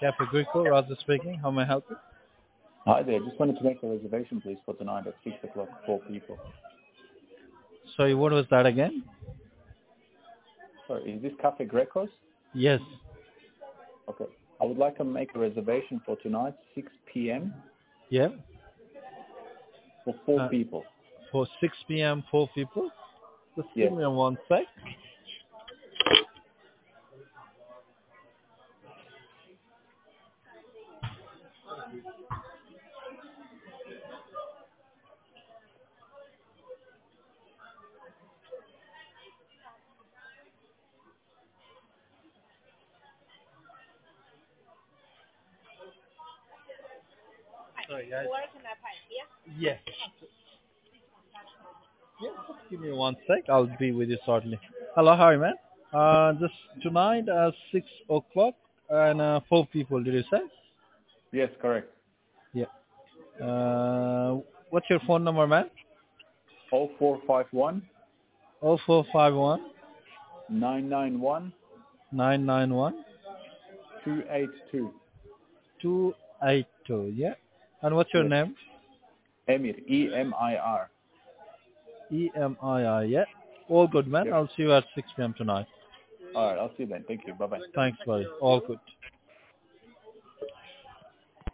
Cafe Greco, Raza speaking. How may I help you? Hi there. Just wanted to make a reservation, please, for tonight at 6 o'clock, 4 people. Sorry, what was that again? Sorry, is this Cafe Greco's? Yes. Okay. I would like to make a reservation for tonight, 6 p.m. Yeah. for four Uh, people. for 6 p.m. 4 people. Just give Yes. me one sec. Sorry, guys. Yes. Yeah, just give me one sec. I'll be with you shortly. Hello, hi, man. Just tonight at 6 o'clock and 4 people, did you say? Yes, correct. Yeah. What's your phone number, man? 0451 0451 991 991 282. 282. Yeah. And what's your Yes. name? Emir, EMIR. EMII. Yeah. All good, man. Yep. I'll see you at 6 p.m. tonight. All right, I'll see you then. Thank you. Bye-bye. Thanks, buddy. All good.